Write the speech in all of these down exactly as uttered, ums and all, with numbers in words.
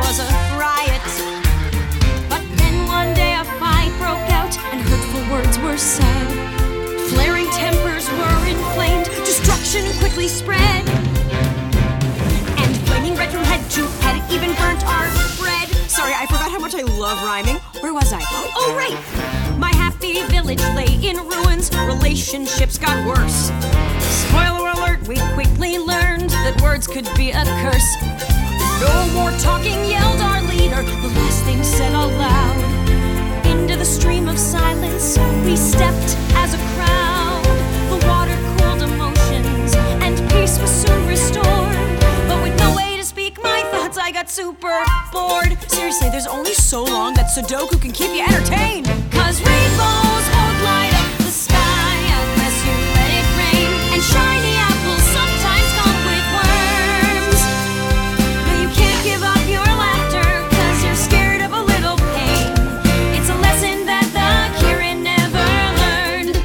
was a riot. But then one day a fight broke out and hurtful words were said. Flaring tempers were inflamed, destruction quickly spread. And flaming red from head to head, it even burnt our bread. Sorry, I forgot how much I love rhyming. Where was I? Oh, right! My happy village lay in ruins, relationships got worse. Spoiler alert, we quickly learned that words could be a curse. No more talking, yelled our leader, the last thing said aloud. Into the stream of silence we stepped as a crowd. The water cooled emotions and peace was soon restored. But with no way to speak my thoughts, I got super bored. Seriously, there's only so long that Sudoku can keep you entertained. Cause rainbows won't light up the sky unless you let it rain. And shiny apples sometimes come with worms. No, you can't give up your laughter cause you're scared of a little pain. It's a lesson that the Kirin never learned.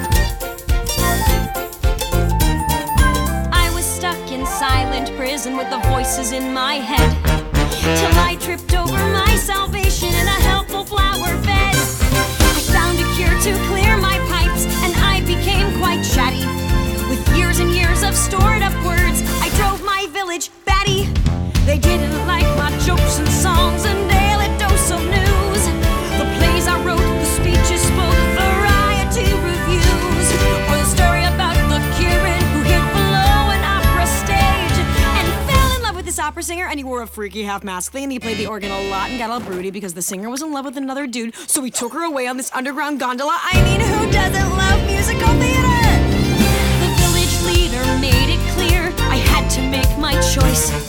I was stuck in silent prison with the voices in my head, till I tripped over my salvation in a helpful flower bed. I found a cure to clear my pipes, and I became quite chatty. With years and years of stored up words, I drove my village batty. They didn't like my jokes and songs and daily dose of news. The plays I wrote, the speeches spoke, variety reviews. Or the story about the Kirin who hid below an opera stage and fell in love with this opera singer, and he wore a freaky half mask thing, and he played the organ a lot and got all broody because the singer was in love with another dude, so he took her away on this underground gondola. I mean, who doesn't love musical theater? The village leader made it clear I had to make my choice.